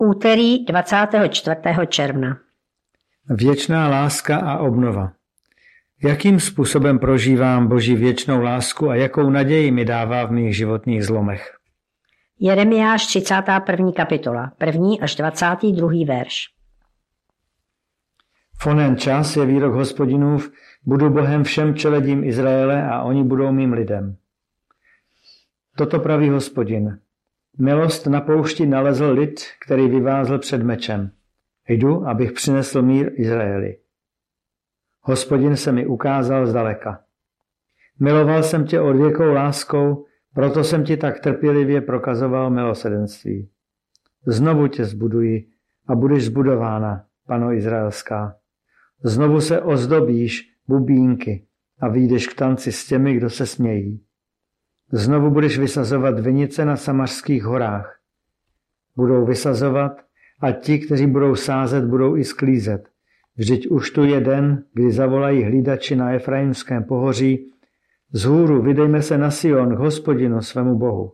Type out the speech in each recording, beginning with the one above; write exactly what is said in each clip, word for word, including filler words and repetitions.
Úterý dvacátého čtvrtého června. Věčná láska a obnova. Jakým způsobem prožívám Boží věčnou lásku a jakou naději mi dává v mých životních zlomech? Jeremiáš třicátá první kapitola, první až dvacátý druhý verš. V onen čas je výrok Hospodinův, budu Bohem všem čeledím Izraele a oni budou mým lidem. Toto praví Hospodin. Milost na poušti nalezl lid, který vyvázl před mečem. Jdu, abych přinesl mír Izraeli. Hospodin se mi ukázal zdaleka. Miloval jsem tě odvěkou láskou, proto jsem ti tak trpělivě prokazoval milosedenství. Znovu tě zbuduji a budeš zbudována, Pano izraelská. Znovu se ozdobíš bubínky a vyjdeš k tanci s těmi, kdo se smějí. Znovu budeš vysazovat vinice na Samařských horách. Budou vysazovat a ti, kteří budou sázet, budou i sklízet. Vždyť už tu je den, kdy zavolají hlídači na Efraimském pohoří. Zhůru vydejme se na Sion k Hospodinu svému Bohu.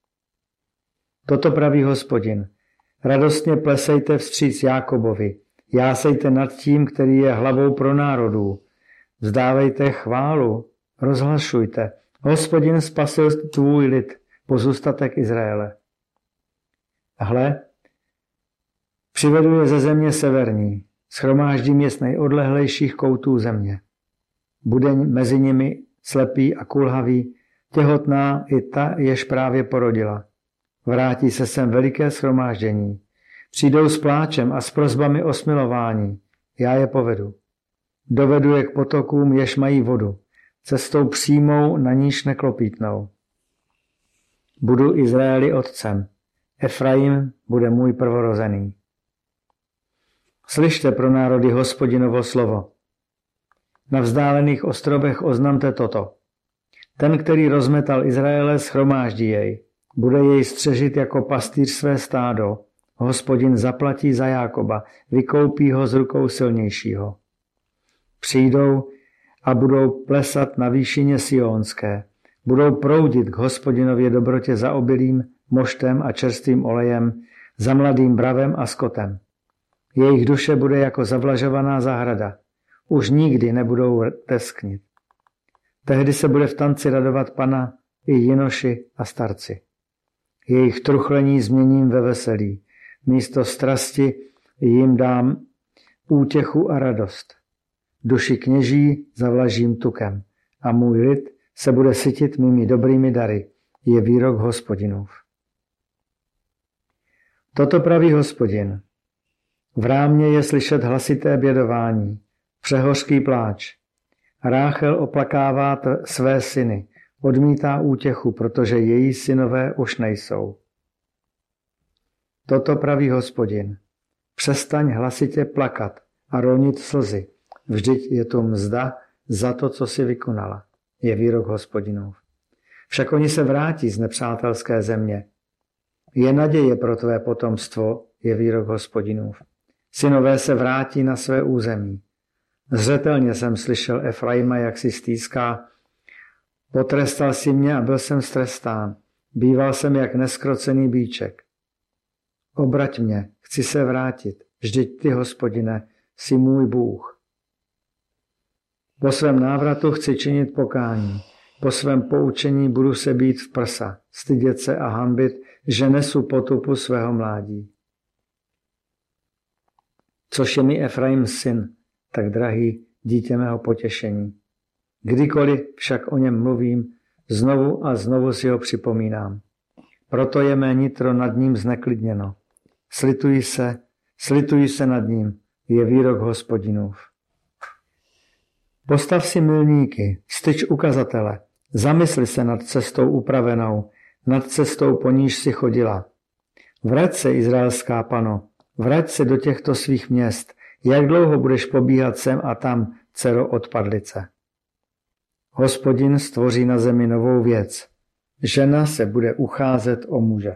Toto praví Hospodin. Radostně plesejte vstříc Jákobovi. Jásejte nad tím, který je hlavou pro národů. Vzdávejte chválu, rozhlašujte. Hospodin spasil tvůj lid, pozůstatek Izraele. Hle, přivedu je ze země severní, shromáždím je z nejodlehlejších koutů země. Bude mezi nimi slepý a kulhavý, těhotná i ta, jež právě porodila. Vrátí se sem veliké shromáždění. Přijdou s pláčem a s prosbami o smilování. Já je povedu. Dovedu je k potokům, jež mají vodu. Cestou přímou, na níž neklopítnou. Budu Izraeli otcem. Efraim bude můj prvorozený. Slyšte pro národy Hospodinovo slovo. Na vzdálených ostrovech oznamte toto. Ten, který rozmetal Izraele, shromáždí jej. Bude jej střežit jako pastýř své stádo. Hospodin zaplatí za Jákoba, vykoupí ho z rukou silnějšího. Přijdou a budou plesat na výšině Sionské. Budou proudit k Hospodinově dobrotě za obilím, moštem a čerstvým olejem, za mladým bravem a skotem. Jejich duše bude jako zavlažovaná zahrada. Už nikdy nebudou tesknit. Tehdy se bude v tanci radovat Pana i jinoši a starci. Jejich truchlení změním ve veselí. Místo strasti jim dám útěchu a radost. Duši kněží zavlažím tukem a můj lid se bude sytit mými dobrými dary, je výrok Hospodinův. Toto praví Hospodin. V rámě je slyšet hlasité bědování, přehořký pláč. Ráchel oplakává t- své syny, odmítá útěchu, protože její synové už nejsou. Toto praví Hospodin. Přestaň hlasitě plakat a ronit slzy. Vždyť je to mzda za to, co si vykonala, je výrok Hospodinův. Však oni se vrátí z nepřátelské země. Je naděje pro tvé potomstvo, je výrok Hospodinův. Synové se vrátí na své území. Zřetelně jsem slyšel Efraima, jak si stýská. Potrestal si mě a byl jsem strestán. Býval jsem jak neskrocený býček. Obrať mě, chci se vrátit. Vždyť ty, Hospodine, jsi můj Bůh. Po svém návratu chci činit pokání. Po svém poučení budu se bít v prsa, stydět se a hanbit, že nesu potupu svého mládí. Což je mi Efraim syn, tak drahý, dítě mého potěšení. Kdykoliv však o něm mluvím, znovu a znovu si ho připomínám. Proto je mé nitro nad ním zneklidněno. Slituji se, slituji se nad ním, je výrok Hospodinův. Postav si milníky, styč ukazatele, zamysli se nad cestou upravenou, nad cestou, po níž si chodila. Vrať se, izraelská pano, vrať se do těchto svých měst, jak dlouho budeš pobíhat sem a tam, dcero odpadlice. Hospodin stvoří na zemi novou věc. Žena se bude ucházet o muže.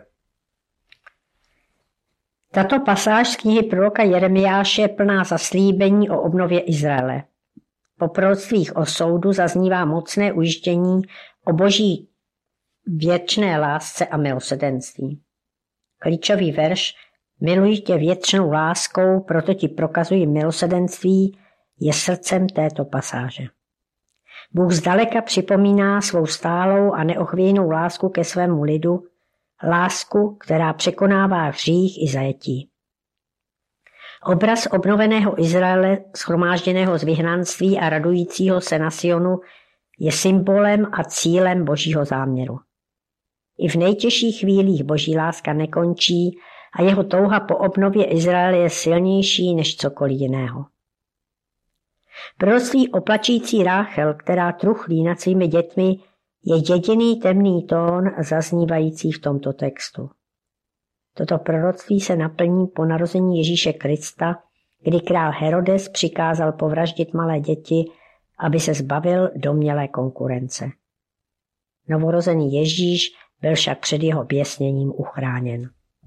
Tato pasáž z knihy proroka Jeremiáše je plná zaslíbení o obnově Izraele. Po proroctvích o soudu zaznívá mocné ujištění o Boží věčné lásce a milosrdenství. Klíčový verš Miluji tě věčnou láskou, proto ti prokazuji milosrdenství, je srdcem této pasáže. Bůh zdaleka připomíná svou stálou a neochvějnou lásku ke svému lidu, lásku, která překonává hřích i zajetí. Obraz obnoveného Izraele, shromážděného z vyhnanství a radujícího se na Sionu, je symbolem a cílem Božího záměru. I v nejtěžších chvílích Boží láska nekončí a jeho touha po obnově Izraele je silnější než cokoliv jiného. Proroctví o plačící Ráchel, která truchlí nad svými dětmi, je jediný temný tón zaznívající v tomto textu. Toto proroctví se naplní po narození Ježíše Krista, kdy král Herodes přikázal povraždit malé děti, aby se zbavil domnělé konkurence. Novorozený Ježíš byl však před jeho běsněním uchráněn.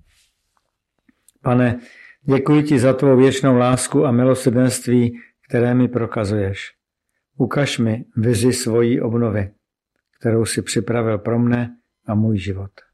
Pane, děkuji ti za tvou věčnou lásku a milosrdenství, které mi prokazuješ. Ukaž mi vizi svojí obnovy, kterou si připravil pro mne a můj život.